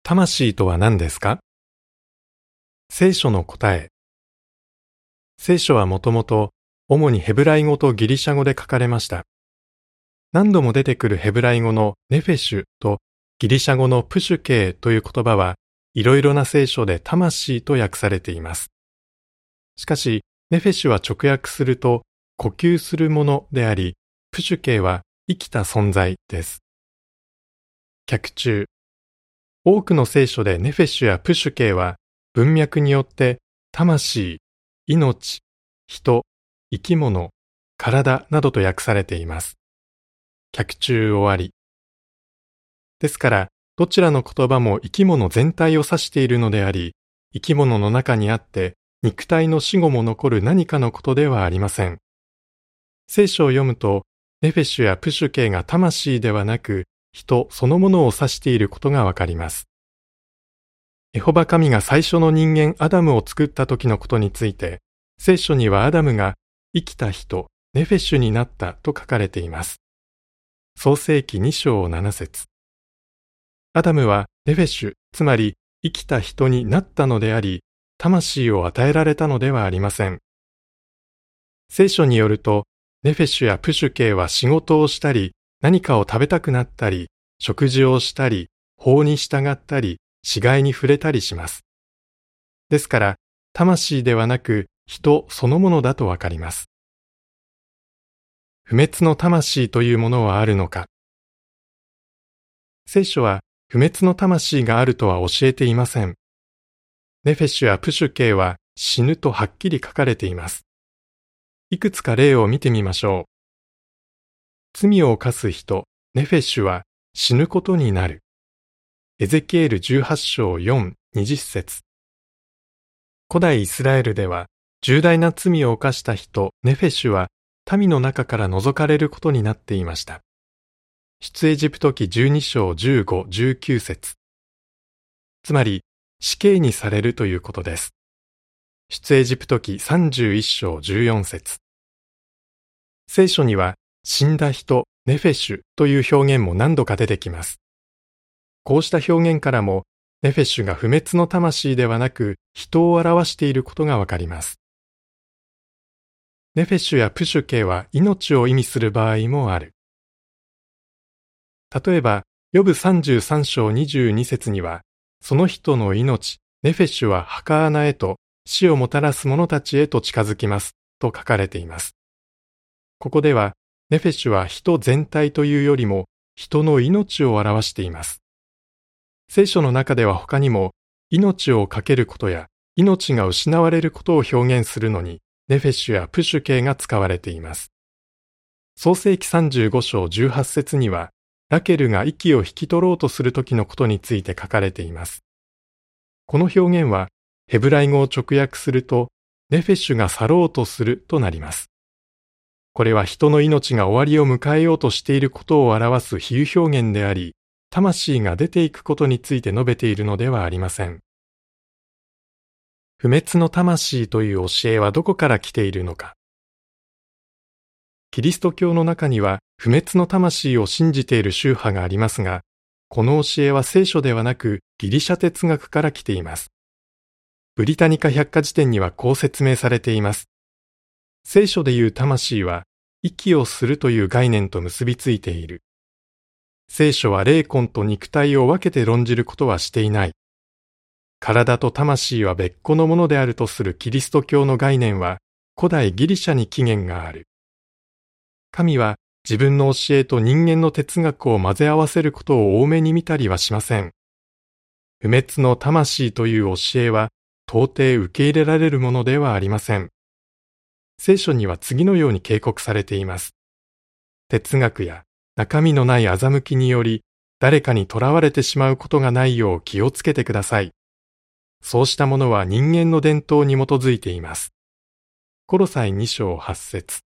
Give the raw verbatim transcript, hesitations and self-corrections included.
魂とは何ですか？聖書の答え。聖書はもともと主にヘブライ語とギリシャ語で書かれました。何度も出てくるヘブライ語のネフェシュとギリシャ語のプシュケーという言葉はいろいろな聖書で魂と訳されています。しかし、ネフェシュは直訳すると呼吸するものであり、プシュケーは生きた存在です。脚注。多くの聖書でネフェシュやプシュケーは文脈によって魂、命、人、生き物、体などと訳されています。脚注終わり。ですから、どちらの言葉も生き物全体を指しているのであり、生き物の中にあって肉体の死後も残る何かのことではありません。聖書を読むと、ネフェシュやプシュケーが魂ではなく、人そのものを指していることがわかります。エホバ神が最初の人間アダムを作った時のことについて、聖書にはアダムが生きた人、ネフェシュになったと書かれています。創世記に章なな節。アダムはネフェシュ、つまり生きた人になったのであり、魂を与えられたのではありません。聖書によると、ネフェシュやプシュケーは仕事をしたり、何かを食べたくなったり、食事をしたり、法に従ったり、死骸に触れたりします。ですから、魂ではなく人そのものだとわかります。不滅の魂というものはあるのか。聖書は不滅の魂があるとは教えていません。ネフェシュやプシュケーは死ぬとはっきり書かれています。いくつか例を見てみましょう。罪を犯す人、ネフェシュは死ぬことになる。エゼキエルじゅうはち章よん、にじゅっ節。古代イスラエルでは重大な罪を犯した人、ネフェシュは民の中から除かれることになっていました。出エジプト記じゅうに章じゅうご、じゅうきゅう節。つまり死刑にされるということです。出エジプト記さんじゅういち章じゅうよん節。聖書には死んだ人、ネフェシュという表現も何度か出てきます。こうした表現からも、ネフェシュが不滅の魂ではなく人を表していることがわかります。ネフェシュやプシュケーは命を意味する場合もある。例えば、ヨブさんじゅうさん章にじゅうに節には、その人の命、ネフェシュは墓穴へと死をもたらす者たちへと近づきますと書かれています。ここでは、ネフェシュは人全体というよりも人の命を表しています。聖書の中では他にも命を懸けることや命が失われることを表現するのにネフェシュやプシュケーが使われています。創世記さんじゅうご章じゅうはち節にはラケルが息を引き取ろうとする時のことについて書かれています。この表現はヘブライ語を直訳するとネフェシュが去ろうとするとなります。これは人の命が終わりを迎えようとしていることを表す比喩表現であり、魂が出ていくことについて述べているのではありません。不滅の魂という教えはどこから来ているのか。キリスト教の中には不滅の魂を信じている宗派がありますが、この教えは聖書ではなくギリシャ哲学から来ています。ブリタニカ百科事典にはこう説明されています。聖書でいう魂は息をするという概念と結びついている。聖書は霊魂と肉体を分けて論じることはしていない。体と魂は別個のものであるとするキリスト教の概念は古代ギリシャに起源がある。神は自分の教えと人間の哲学を混ぜ合わせることを多めに見たりはしません。不滅の魂という教えは到底受け入れられるものではありません。聖書には次のように警告されています。哲学や中身のない欺きにより誰かに囚われてしまうことがないよう気をつけてください。そうしたものは人間の伝統に基づいています。コロサイに章はち節。